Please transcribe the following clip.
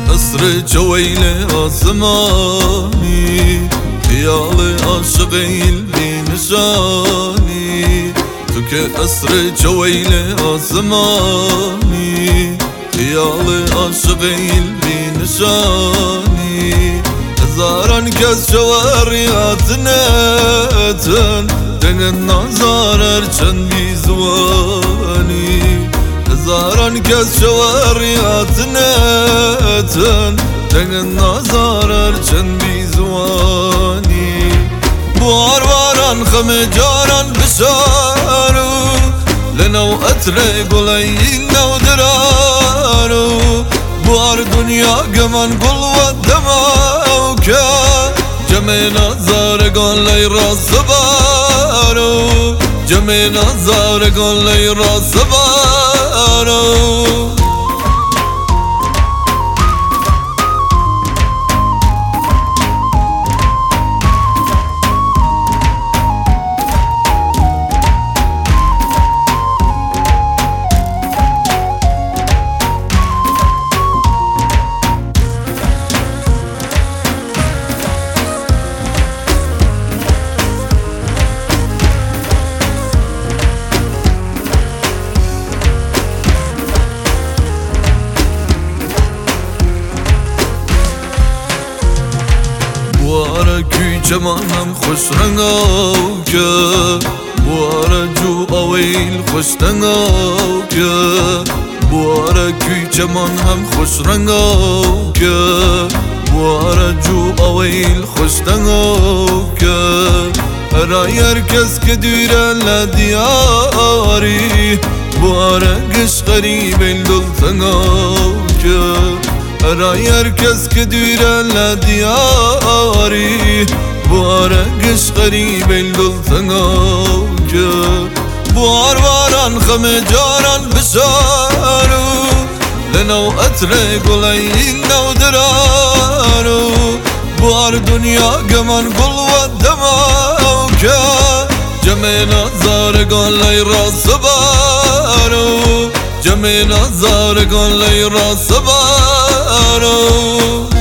كأسر جويل آسماني خيال عاشقي بنشاني تو كأسر جويل آسماني خيال عاشقي بنشاني هزاران كز شوارياتنا دنگ نازار چند بیزوانی هزاران کس شواریاتنا دنگ نازار چند بیزوانی بوار واران خم جاران بشارو لنو اتره گلی نو درارو بوار دنیا گمان گل و دماو که جمع نظارگان لی راست بارو جمع نظارگان لی راست بارو جمانم خوش رنگاو که بواره جو اویل خوش رنگاو که بواره کوی جمانم خوش رنگاو که بواره جو اویل خوش رنگاو که هرای هرکس که دوره لدیاری بواره گش غریب این دل تنگاو که هرای هرکس که دوره لدیاری بواره گش غریب این دل تنگاو که بوار واران خم جاران بشارو لنو اتره گلی نو درارو بوار دنیا گمان گل و دماو که جمع نظارگان لی راست بارو جمع نظارگان لی راست بارو